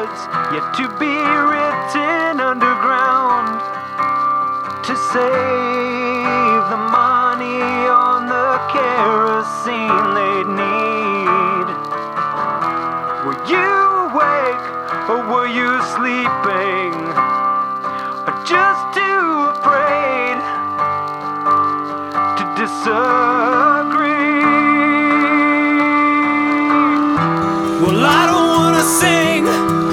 words yet to be written underground to save the money on the kerosene they'd need. Were you awake or were you sleeping, or just too afraid to disagree? Well, I don't wanna say